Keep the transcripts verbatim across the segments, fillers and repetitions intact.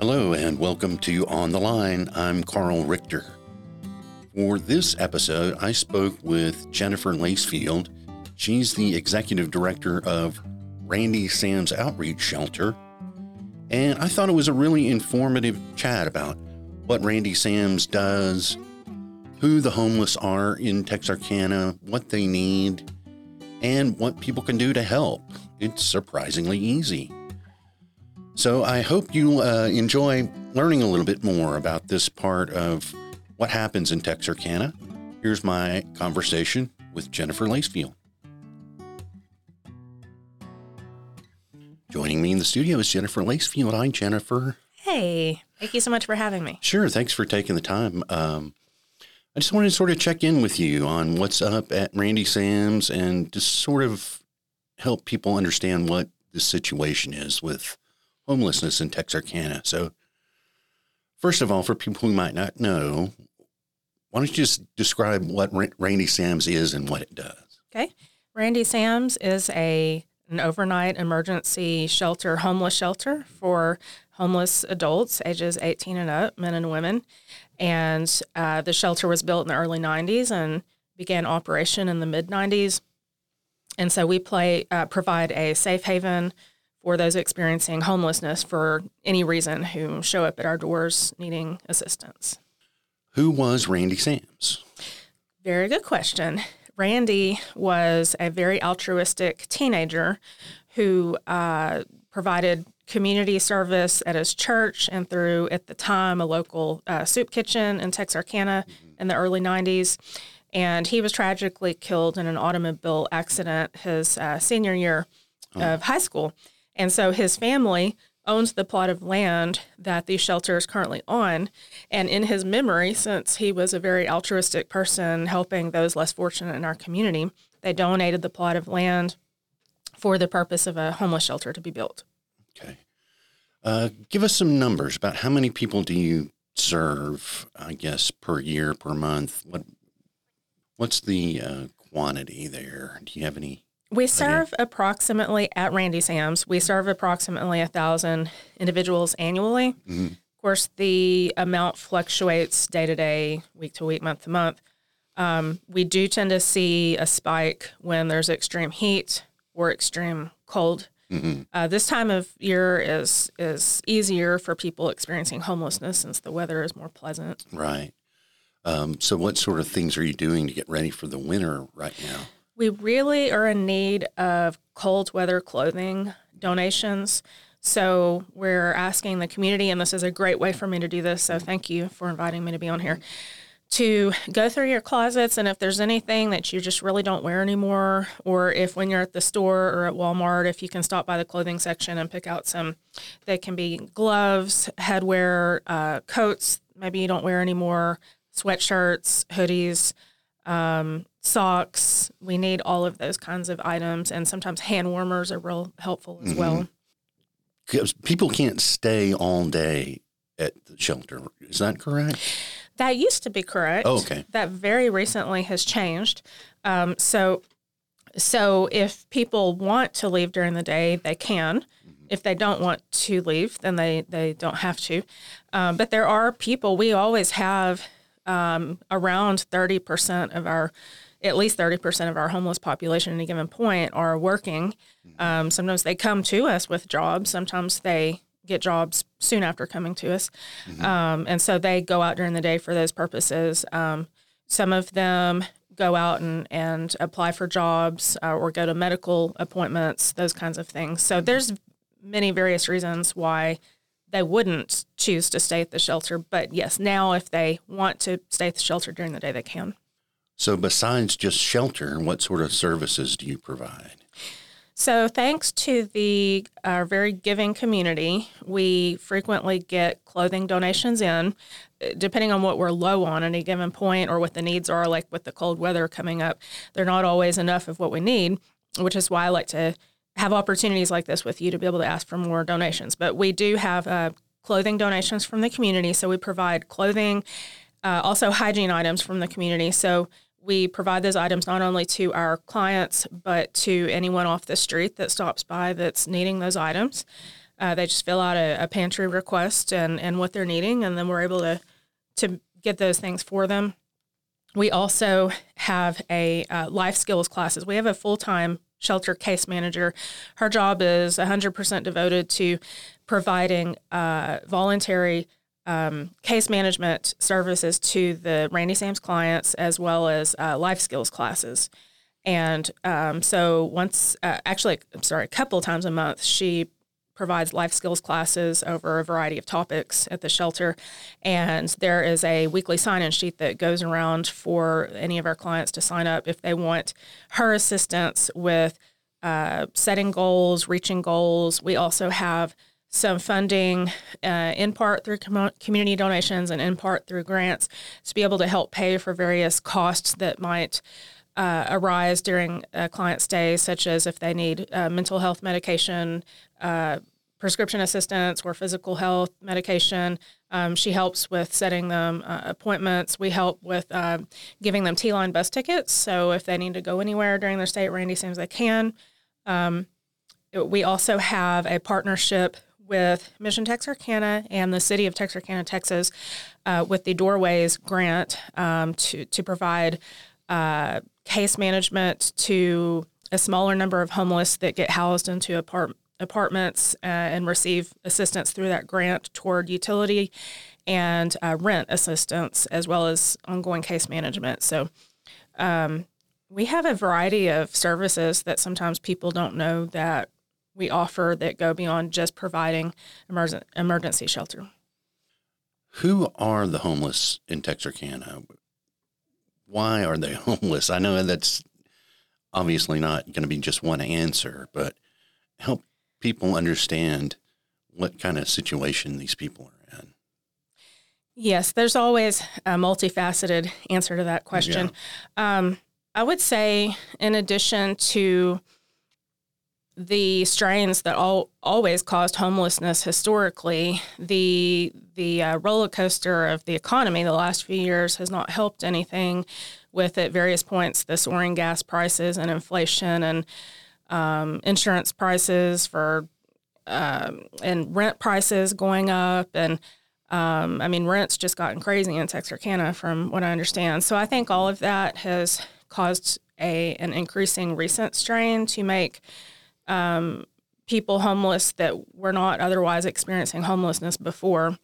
Hello and welcome to On the Line. I'm Carl Richter. For this episode, I spoke with Jennifer Lacefield. She's the executive director of Randy Sam's Outreach Shelter. And I thought it was a really informative chat about what Randy Sam's does, who the homeless are in Texarkana, what they need, and what people can do to help. It's surprisingly easy. So I hope you uh, enjoy learning a little bit more about this part of what happens in Texarkana. Here's my conversation with Jennifer Lacefield. Joining me in the studio is Jennifer Lacefield. Hi, Jennifer. Hey, thank you so much for having me. Sure, thanks for taking the time. Um, I just wanted to sort of check in with you on what's up at Randy Sam's and just sort of help people understand what the situation is with homelessness in Texarkana. So first of all, for people who might not know, why don't you just describe what Randy Sam's is and what it does? Okay. Randy Sam's is a an overnight emergency shelter, homeless shelter for homeless adults ages eighteen and up, men and women. And uh, the shelter was built in the early nineties and began operation in the mid nineties. And so we play uh, provide a safe haven for those experiencing homelessness for any reason who show up at our doors needing assistance. Who was Randy Sam's? Very good question. Randy was a very altruistic teenager who uh, provided community service at his church and through, at the time, a local uh, soup kitchen in Texarkana mm-hmm. in the early nineties. And he was tragically killed in an automobile accident his uh, senior year oh. of high school. And so his family owns the plot of land that the shelter is currently on. And in his memory, since he was a very altruistic person helping those less fortunate in our community, they donated the plot of land for the purpose of a homeless shelter to be built. Okay. Uh, give us some numbers about how many people do you serve, I guess, per year, per month? What What's the uh, quantity there? Do you have any? We serve idea? approximately, at Randy Sam's, we serve approximately one thousand individuals annually. Mm-hmm. Of course, the amount fluctuates day to day, week to week, month to month. Um, we do tend to see a spike when there's extreme heat or extreme cold. Mm-hmm. Uh, this time of year is is easier for people experiencing homelessness since the weather is more pleasant. Right. Um, so what sort of things are you doing to get ready for the winter right now? We really are in need of cold weather clothing donations. So we're asking the community, and this is a great way for me to do this, so thank you for inviting me to be on here, to go through your closets, and if there's anything that you just really don't wear anymore, or if when you're at the store or at Walmart, if you can stop by the clothing section and pick out some, they can be gloves, headwear, uh, coats maybe you don't wear anymore, sweatshirts, hoodies, um, socks. We need all of those kinds of items, and sometimes hand warmers are real helpful as mm-hmm. well. Because people can't stay all day at the shelter. Is that correct? That used to be correct. Oh, okay. That very recently has changed. Um, so, so if people want to leave during the day, they can. Mm-hmm. If they don't want to leave, then they, they don't have to. Um, but there are people, we always have um, around thirty percent of our, at least thirty percent of our homeless population at any given point are working. Mm-hmm. Um, sometimes they come to us with jobs. Sometimes they get jobs soon after coming to us. Mm-hmm. Um, and so they go out during the day for those purposes. Um, some of them go out and, and apply for jobs uh, or go to medical appointments, those kinds of things. So there's many various reasons why they wouldn't choose to stay at the shelter. But yes, now if they want to stay at the shelter during the day, they can. So besides just shelter, what sort of services do you provide? So thanks to the our very giving community, we frequently get clothing donations in, depending on what we're low on at any given point or what the needs are, like with the cold weather coming up. They're not always enough of what we need, which is why I like to have opportunities like this with you to be able to ask for more donations. But we do have uh, clothing donations from the community, so we provide clothing, uh, also hygiene items from the community. So we provide those items not only to our clients, but to anyone off the street that stops by that's needing those items. Uh, they just fill out a, a pantry request and, and what they're needing, and then we're able to to get those things for them. We also have a uh, life skills classes. We have a full-time shelter case manager. Her job is one hundred percent devoted to providing uh, voluntary um, case management services to the Randy Sam's clients, as well as uh, life skills classes. And um, so once, uh, actually, I'm sorry, a couple of times a month, she provides life skills classes over a variety of topics at the shelter. And there is a weekly sign-in sheet that goes around for any of our clients to sign up if they want her assistance with uh, setting goals, reaching goals. We also have some funding uh, in part through com- community donations and in part through grants to be able to help pay for various costs that might uh, arise during a client stay, such as if they need uh, mental health medication, uh, prescription assistance, or physical health medication. Um, she helps with setting them uh, appointments. We help with uh, giving them T-Line bus tickets. So if they need to go anywhere during their stay at Randy Sam's, they can. Um, we also have a partnership with Mission Texarkana and the City of Texarkana, Texas, uh, with the Doorways Grant um, to, to provide uh, case management to a smaller number of homeless that get housed into apart- apartments uh, and receive assistance through that grant toward utility and uh, rent assistance, as well as ongoing case management. So um, we have a variety of services that sometimes people don't know that we offer that go beyond just providing emerg- emergency shelter. Who are the homeless in Texarkana? Why are they homeless? I know that's obviously not going to be just one answer, but help people understand what kind of situation these people are in. Yes, there's always a multifaceted answer to that question. Yeah. Um, I would say, in addition to the strains that all, always caused homelessness historically, the the uh, roller coaster of the economy the last few years has not helped anything with, at various points, the soaring gas prices and inflation and um, insurance prices for um, and rent prices going up. And um, I mean, rent's just gotten crazy in Texarkana from what I understand. So I think all of that has caused a an increasing recent strain to make Um, people homeless that were not otherwise experiencing homelessness before.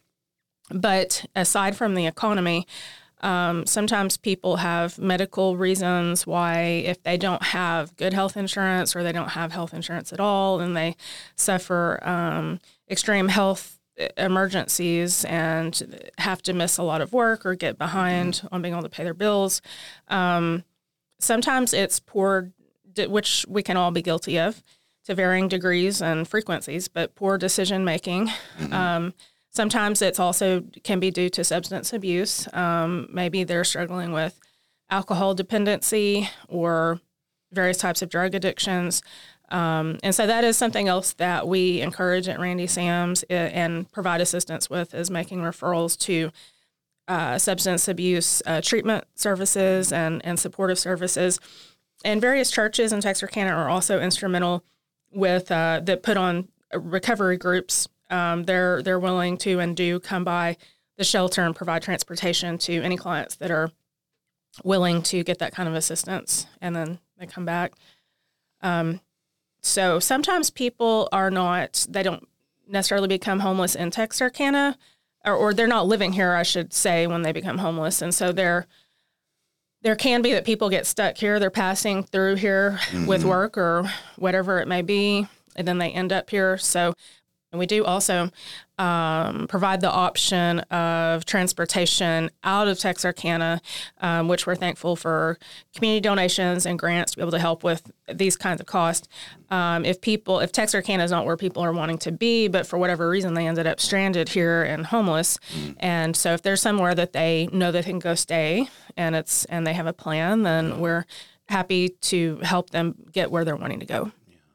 But aside from the economy, um, sometimes people have medical reasons why, if they don't have good health insurance or they don't have health insurance at all, and they suffer um, extreme health emergencies and have to miss a lot of work or get behind mm-hmm. on being able to pay their bills. Um, sometimes it's poor, which we can all be guilty of, to varying degrees and frequencies, but poor decision making. Mm-hmm. Um, sometimes it's also can be due to substance abuse. Um, maybe they're struggling with alcohol dependency or various types of drug addictions. Um, and so that is something else that we encourage at Randy Sam's and provide assistance with, is making referrals to uh, substance abuse uh, treatment services and, and supportive services. And various churches in Texarkana are also instrumental with uh, that put on recovery groups. Um, they're they're willing to and do come by the shelter and provide transportation to any clients that are willing to get that kind of assistance, and then they come back. Um, so sometimes people are not, they don't necessarily become homeless in Texarkana, or, or they're not living here, I should say, when they become homeless. And so they're There can be that people get stuck here. They're passing through here mm-hmm. with work or whatever it may be, and then they end up here. So and we do also um, provide the option of transportation out of Texarkana, um, which we're thankful for community donations and grants to be able to help with these kinds of costs. Um, if people, if Texarkana is not where people are wanting to be, but for whatever reason they ended up stranded here and homeless, mm. and so if there's somewhere that they know they can go stay and it's and they have a plan, then yeah. we're happy to help them get where they're wanting to go.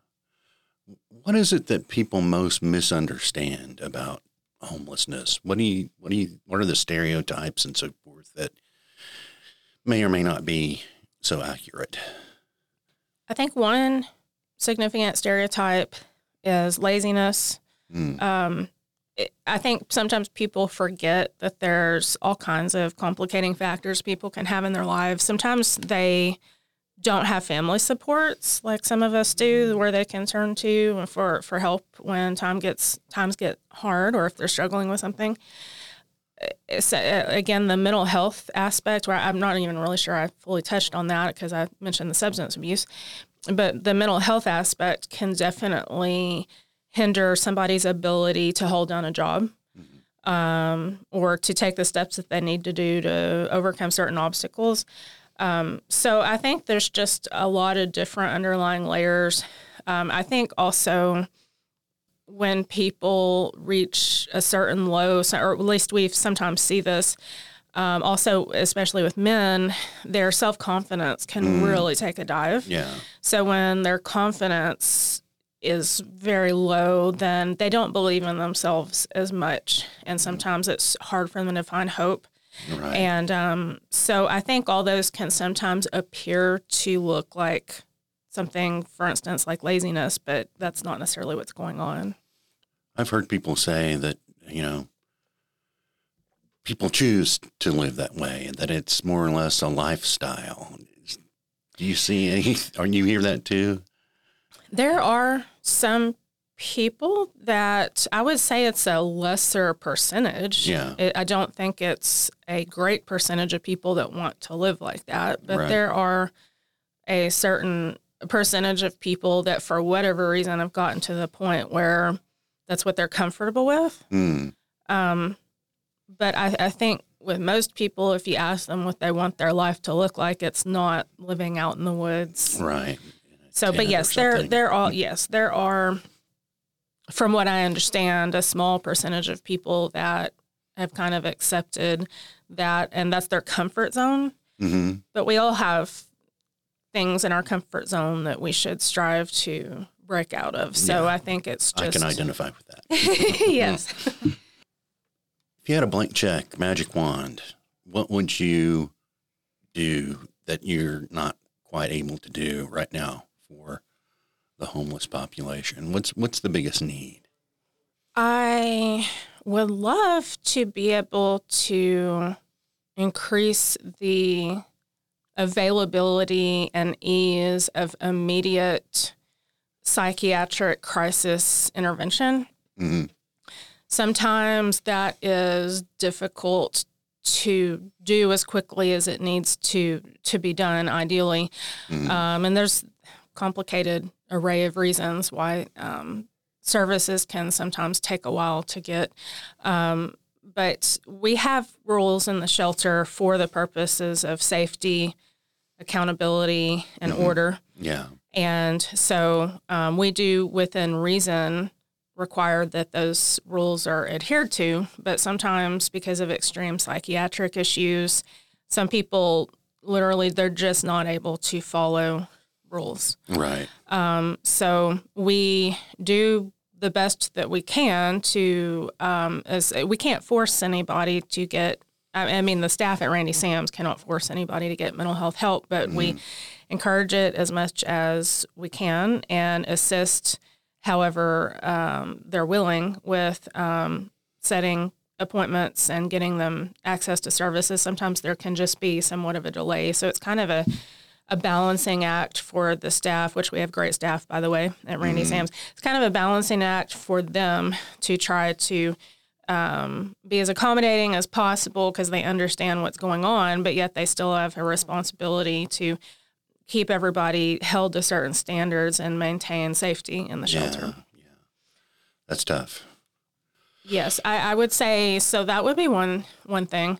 What is it that people most misunderstand about homelessness? What do you, what do you, what are the stereotypes and so forth that may or may not be so accurate? I think one significant stereotype is laziness. Mm. Um, it, I think sometimes people forget that there's all kinds of complicating factors people can have in their lives. Sometimes they don't have family supports like some of us do, where they can turn to for, for help when time gets times get hard, or if they're struggling with something. It's, uh, again, the mental health aspect, where I'm not even really sure I fully touched on that because I mentioned the substance abuse, but the mental health aspect can definitely hinder somebody's ability to hold down a job, mm-hmm. um, or to take the steps that they need to do to overcome certain obstacles. Um, so I think there's just a lot of different underlying layers. Um, I think also when people reach a certain low, or at least we sometimes see this, um, also especially with men, their self-confidence can mm. really take a dive. Yeah. So when their confidence is very low, then they don't believe in themselves as much. And sometimes it's hard for them to find hope. Right. And um, so I think all those can sometimes appear to look like something, for instance, like laziness, but that's not necessarily what's going on. I've heard people say that, you know, people choose to live that way and that it's more or less a lifestyle. Do you see any, or you hear that too? There are some people that I would say it's a lesser percentage. Yeah. It, I don't think it's a great percentage of people that want to live like that, but right. there are a certain percentage of people that for whatever reason have gotten to the point where that's what they're comfortable with. Mm. Um, but I, I think with most people, if you ask them what they want their life to look like, it's not living out in the woods. Right. So, but yes, there, there are, yes, there are, from what I understand, a small percentage of people that have kind of accepted that, and that's their comfort zone. Mm-hmm. But we all have things in our comfort zone that we should strive to break out of. So yeah. I think it's just... I can identify with that. Yes. If you had a blank check, magic wand, what would you do that you're not quite able to do right now for the homeless population? What's what's the biggest need? I would love to be able to increase the availability and ease of immediate psychiatric crisis intervention. Mm-hmm. Sometimes that is difficult to do as quickly as it needs to to be done, ideally. Mm-hmm. Um, and there's complicated array of reasons why um, services can sometimes take a while to get. Um, but we have rules in the shelter for the purposes of safety, accountability, and mm-hmm. order. Yeah. And so um, we do, within reason, require that those rules are adhered to. But sometimes, because of extreme psychiatric issues, some people literally, they're just not able to follow rules. Right. Um, so we do the best that we can to, um, as we can't force anybody to get, I, I mean, the staff at Randy Sam's cannot force anybody to get mental health help, but mm. we encourage it as much as we can and assist however um, they're willing with um, setting appointments and getting them access to services. Sometimes there can just be somewhat of a delay. So it's kind of a, a balancing act for the staff, which we have great staff, by the way, at Randy mm. Sam's. It's kind of a balancing act for them to try to um, be as accommodating as possible because they understand what's going on, but yet they still have a responsibility to keep everybody held to certain standards and maintain safety in the shelter. Yeah, yeah. That's tough. Yes, I, I would say, so that would be one one thing.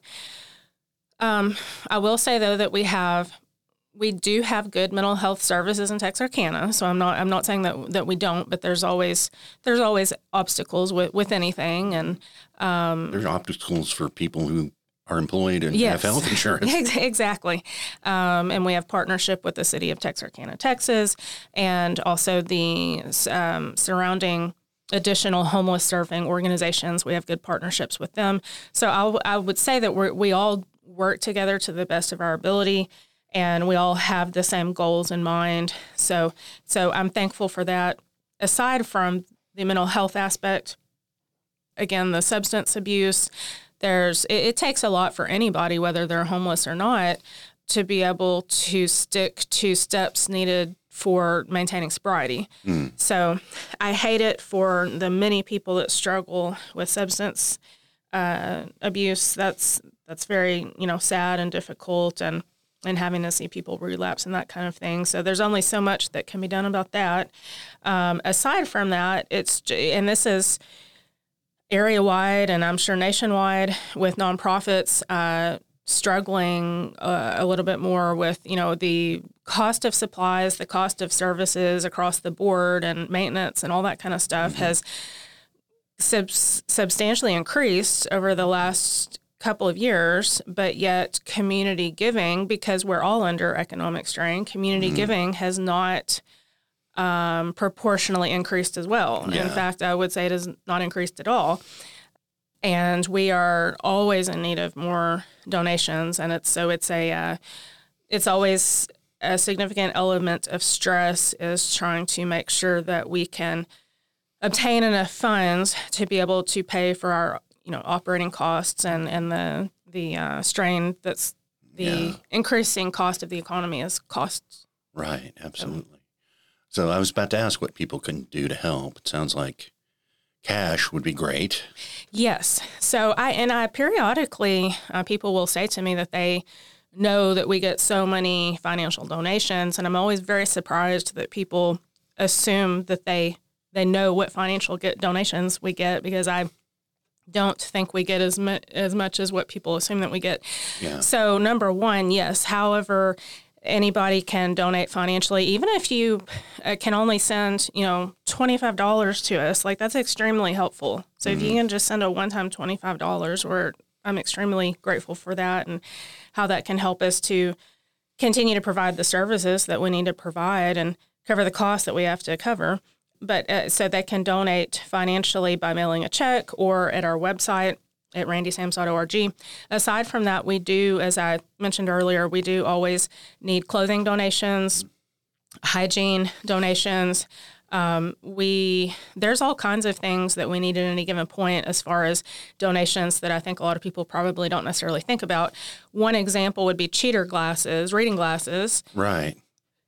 Um, I will say, though, that we have, we do have good mental health services in Texarkana, so I'm not I'm not saying that that we don't, but there's always there's always obstacles with, with anything. And um, there's obstacles for people who are employed and yes. have health insurance. Exactly. Um, and we have partnership with the city of Texarkana, Texas, and also the um, surrounding additional homeless serving organizations. We have good partnerships with them. So I'll, I would say that we we all work together to the best of our ability, and we all have the same goals in mind. So, so I'm thankful for that. Aside from the mental health aspect. Again, the substance abuse. There's it, it takes a lot for anybody, whether they're homeless or not, to be able to stick to steps needed for maintaining sobriety. Mm. So I hate it for the many people that struggle with substance uh, abuse. That's that's very, you know, sad and difficult, and, and having to see people relapse and that kind of thing. So there's only so much that can be done about that. Um, aside from that, it's, and this is area-wide and I'm sure nationwide with nonprofits, uh, struggling uh, a little bit more with, you know, the cost of supplies, the cost of services across the board and maintenance and all that kind of stuff mm-hmm. has sub- substantially increased over the last couple of years, but yet community giving, because we're all under economic strain, community mm-hmm. giving has not um, proportionally increased as well. Yeah. In fact, I would say it has not increased at all. And we are always in need of more donations, and it's so it's a uh, it's always a significant element of stress is trying to make sure that we can obtain enough funds to be able to pay for our you know operating costs and and the the uh, strain that's the yeah. increasing cost of the economy is costs. Right, absolutely. So I was about to ask what people can do to help. It sounds like cash would be great. Yes. So I, and I periodically, uh, people will say to me that they know that we get so many financial donations, and I'm always very surprised that people assume that they, they know what financial get donations we get, because I don't think we get as, mu- as much as what people assume that we get. Yeah. So number one, yes. However, anybody can donate financially, even if you uh, can only send, you know, twenty-five dollars to us. Like, that's extremely helpful. So mm-hmm. if you can just send a one-time twenty-five dollars, we're, I'm extremely grateful for that, and how that can help us to continue to provide the services that we need to provide and cover the costs that we have to cover. But uh, so they can donate financially by mailing a check or at our website at randy sams dot org. Aside from that, we do, as I mentioned earlier, we do always need clothing donations, hygiene donations. Um, we there's all kinds of things that we need at any given point as far as donations that I think a lot of people probably don't necessarily think about. One example would be cheater glasses, reading glasses. Right.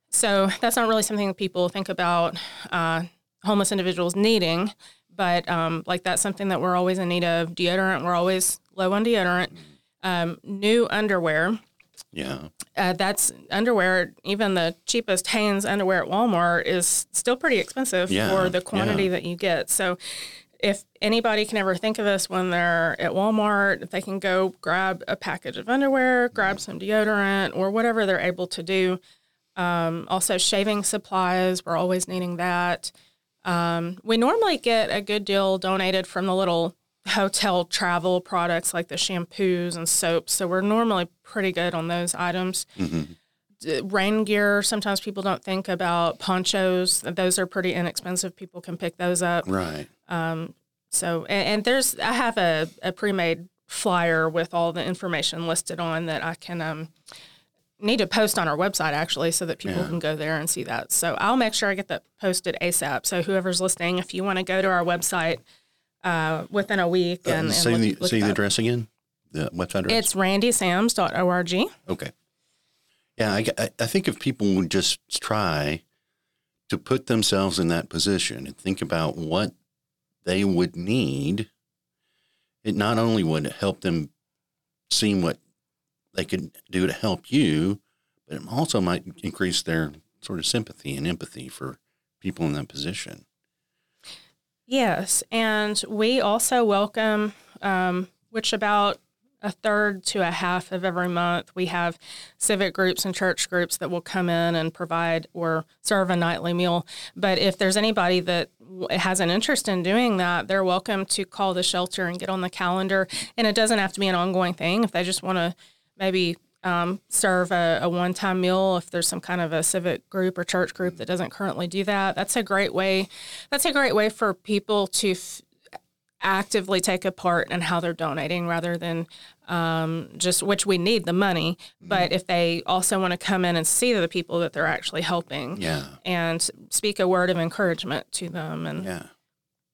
So that's not really something that people think about uh, homeless individuals needing. But um, like that's something that we're always in need of. Deodorant, we're always low on deodorant. Um, new underwear. Yeah. Uh, that's underwear. Even the cheapest Hanes underwear at Walmart is still pretty expensive yeah. for the quantity yeah. that you get. So if anybody can ever think of us when they're at Walmart, if they can go grab a package of underwear, grab some deodorant, or whatever they're able to do. Um, also, shaving supplies, we're always needing that. Um, we normally get a good deal donated from the little hotel travel products like the shampoos and soaps. So we're normally pretty good on those items. Mm-hmm. Rain gear, sometimes people don't think about ponchos. Those are pretty inexpensive. People can pick those up. Right. Um, so, and, and there's, I have a, a pre-made flyer with all the information listed on that I can, um, need to post on our website, actually, so that people yeah. can go there and see that. So I'll make sure I get that posted ASAP. So whoever's listening, if you want to go to our website uh, within a week and, uh, say and the, look, look say the address again, the website address? It's randy sams dot org. Okay. Yeah, I, I think if people would just try to put themselves in that position and think about what they would need, it not only would help them see what they could do to help you, but it also might increase their sort of sympathy and empathy for people in that position. Yes, and we also welcome, um, which about a third to a half of every month, we have civic groups and church groups that will come in and provide or serve a nightly meal. But if there's anybody that has an interest in doing that, they're welcome to call the shelter and get on the calendar. And it doesn't have to be an ongoing thing. If they just want to maybe um, serve a, a one-time meal, if there's some kind of a civic group or church group that doesn't currently do that, that's a great way. That's a great way for people to f- actively take a part in how they're donating, rather than um, just, which we need the money, but if they also want to come in and see the people that they're actually helping, yeah. and speak a word of encouragement to them, and yeah.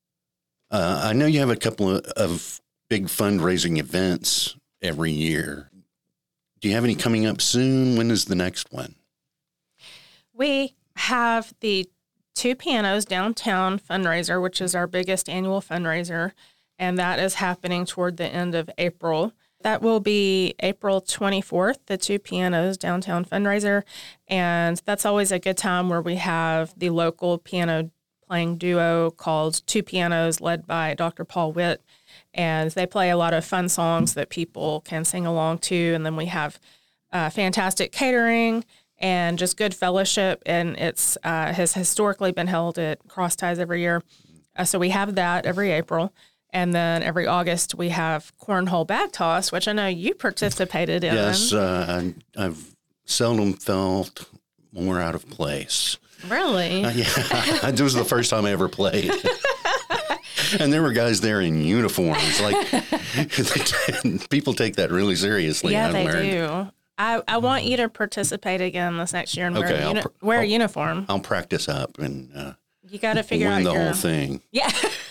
Uh, I know you have a couple of, of big fundraising events every year. Do you have any coming up soon? When is the next one? We have the Two Pianos Downtown fundraiser, which is our biggest annual fundraiser, and that is happening toward the end of April. That will be April twenty-fourth, the Two Pianos Downtown fundraiser, and that's always a good time where we have the local piano playing duo called Two Pianos, led by Doctor Paul Witt, and they play a lot of fun songs that people can sing along to, and then we have uh, fantastic catering and just good fellowship, and it's uh, has historically been held at Cross Ties every year. Uh, so we have that every April, and then every August we have Cornhole Bag Toss, which I know you participated in. Yes, uh, I, I've seldom felt more out of place. Really? Uh, yeah, it was the first time I ever played. And there were guys there in uniforms. Like, people take that really seriously. Yeah, I've they learned. do. I, I want you to participate again this next year and Okay, wear, a, uni- pr- wear a I'll, uniform. I'll practice up and uh, You got to figure win out the your, whole thing. Yeah.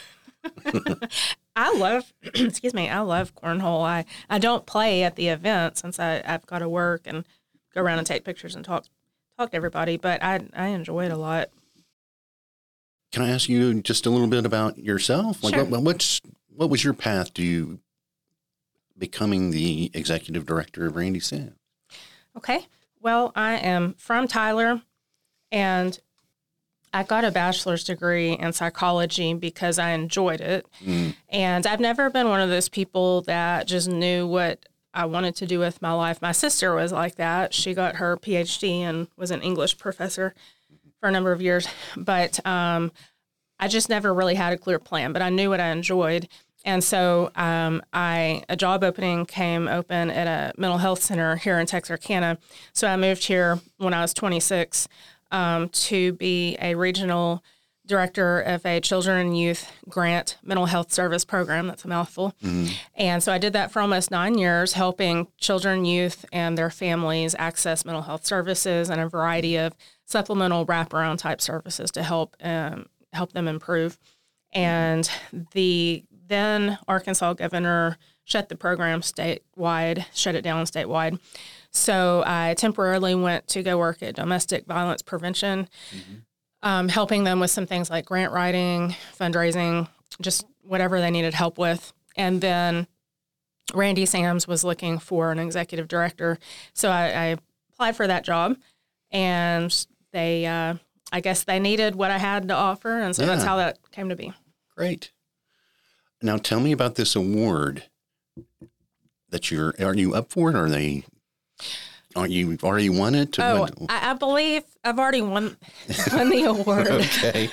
I love, excuse me, I love cornhole. I, I don't play at the event since I, I've got to work and go around and take pictures and talk talk to everybody, but I I enjoy it a lot. Can I ask you just a little bit about yourself? Like, Sure. what, what's what was your path to becoming the executive director of Randy Sam? Okay. Well, I am from Tyler, and I got a bachelor's degree in psychology because I enjoyed it. Mm. And I've never been one of those people that just knew what I wanted to do with my life. My sister was like that. She got her P H D and was an English professor for a number of years. But um, I just never really had a clear plan, but I knew what I enjoyed. And so um, I a job opening came open at a mental health center here in Texarkana. So I moved here when I was twenty-six um, to be a regional director of a children and youth grant mental health service program. That's a mouthful. Mm-hmm. And so I did that for almost nine years, helping children, youth, and their families access mental health services and a variety of supplemental wraparound type services to help um, help them improve. And the then Arkansas governor shut the program statewide, shut it down statewide. So I temporarily went to go work at domestic violence prevention, mm-hmm. um, helping them with some things like grant writing, fundraising, just whatever they needed help with. And then Randy Sams was looking for an executive director. So I, I applied for that job, and they, uh, I guess they needed what I had to offer. And so yeah. That's how that came to be. Great. Now tell me about this award that you're, are you up for it? Or are they, are you already won it? Oh, I, I believe I've already won, won the award. Okay.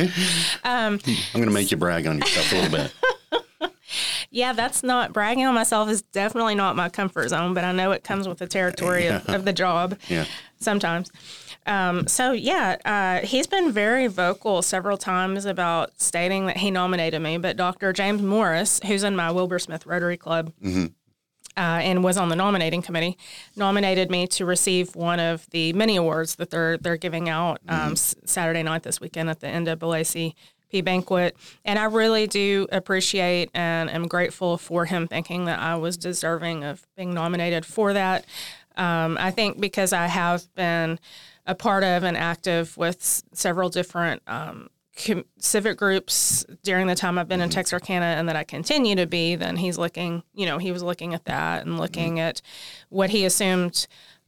um, I'm going to make you brag on yourself a little bit. Yeah, that's not, bragging on myself is definitely not my comfort zone, but I know it comes with the territory of, of the job yeah. sometimes. Um, so, yeah, uh, he's been very vocal several times about stating that he nominated me, but Doctor James Morris, who's in my Wilbur Smith Rotary Club mm-hmm. uh, and was on the nominating committee, nominated me to receive one of the many awards that they're they're giving out um, mm-hmm. s- Saturday night this weekend at the N double A C P banquet. And I really do appreciate and am grateful for him thinking that I was deserving of being nominated for that. Um, I think because I have been a part of and active with s- several different um, com- civic groups during the time I've been in Texarkana, and that I continue to be, then he's looking, you know, he was looking at that and looking mm-hmm. at what he assumed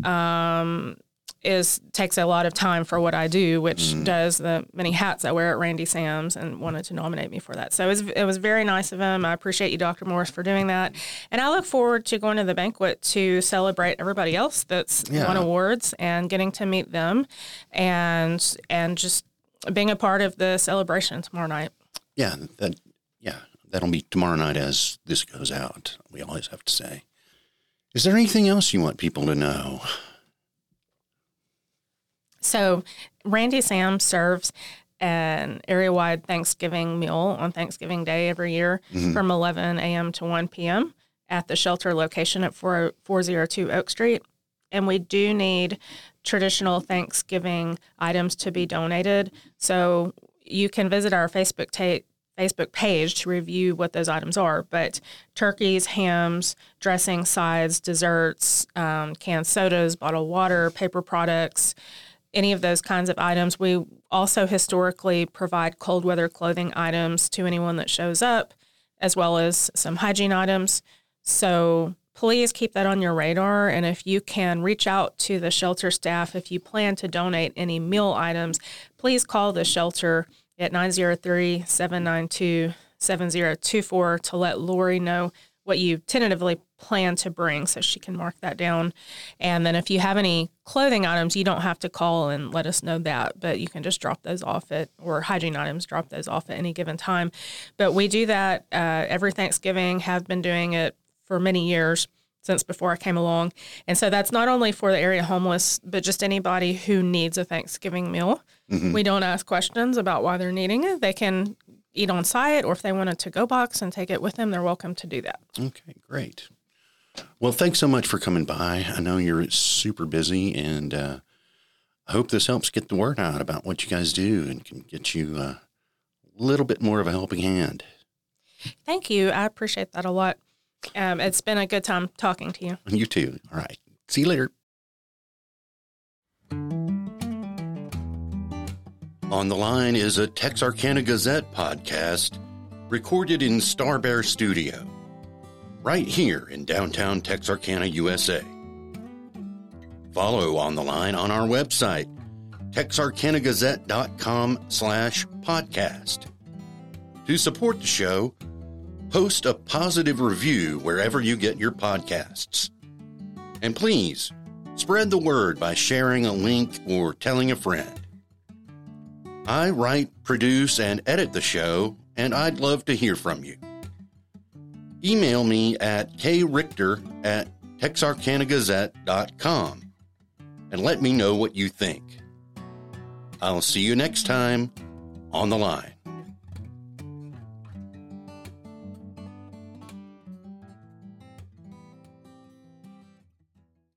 um, is takes a lot of time for what I do, which mm. does the many hats I wear at Randy Sams, and wanted to nominate me for that. So it was, it was very nice of him. I appreciate you, Doctor Morris, for doing that. And I look forward to going to the banquet to celebrate everybody else that's yeah. won awards and getting to meet them and and just being a part of the celebration tomorrow night. Yeah, that yeah, that'll be tomorrow night as this goes out, we always have to say. Is there anything else you want people to know? So Randy Sam serves an area-wide Thanksgiving meal on Thanksgiving Day every year mm-hmm. from eleven a.m. to one p.m. at the shelter location at four oh two Oak Street. And we do need traditional Thanksgiving items to be donated. So you can visit our Facebook ta- Facebook page to review what those items are. But turkeys, hams, dressing, sides, desserts, um, canned sodas, bottled water, paper products, any of those kinds of items. We also historically provide cold weather clothing items to anyone that shows up, as well as some hygiene items. So please keep that on your radar. And if you can reach out to the shelter staff, if you plan to donate any meal items, please call the shelter at nine zero three, seven nine two, seven zero two four to let Lori know what you tentatively plan to bring so she can mark that down. And then if you have any clothing items, you don't have to call and let us know that, but you can just drop those off at, or hygiene items, drop those off at any given time. But we do that uh, every Thanksgiving, have been doing it for many years, since before I came along. And so that's not only for the area homeless, but just anybody who needs a Thanksgiving meal. Mm-hmm. We don't ask questions about why they're needing it. They can eat on site, or if they want a to-go box and take it with them, they're welcome to do that. Okay, great. Well, thanks so much for coming by. I know you're super busy, and uh, I hope this helps get the word out about what you guys do and can get you uh, a little bit more of a helping hand. Thank you. I appreciate that a lot. Um, it's been a good time talking to you. You too. All right. See you later. On the Line is a Texarkana Gazette podcast recorded in Star Bear Studio, right here in downtown Texarkana, U S A. Follow On the Line on our website, texarkanagazette.com slash podcast. To support the show, post a positive review wherever you get your podcasts. And please, spread the word by sharing a link or telling a friend. I write, produce, and edit the show, and I'd love to hear from you. Email me at krichter at texarkanagazette dot com and let me know what you think. I'll see you next time on The Line.